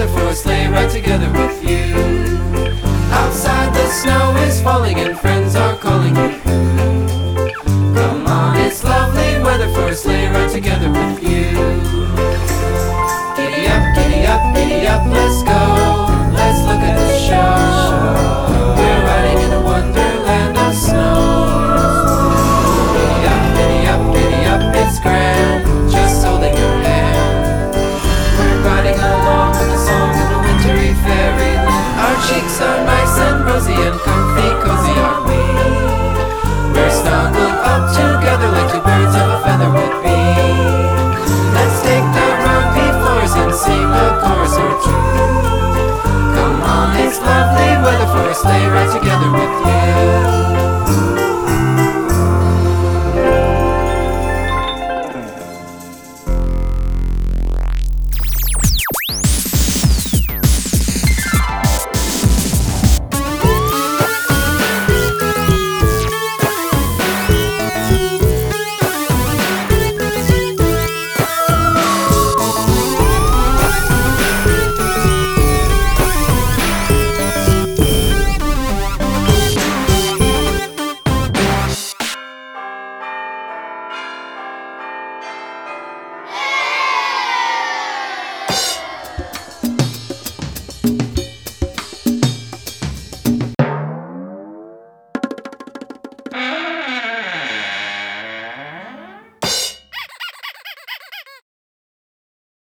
weather for a sleigh ride together with you. Outside the snow is falling and friends are calling you. Come on, it's lovely weather for a sleigh ride together with you. Giddy up, let's go. Let's look at the show. We're riding in a wonderland of snow. Giddy up, it's grand, just holding your hand. We're riding along with the song of a wintry fairyland. Our cheeks are nice and rosy and comfy, cozy are we. We're snuggled up together like two birds of a feather would be. Let's take the rocky floors and sing a chorus or two. Come on, it's lovely weather for a sleigh ride together with you.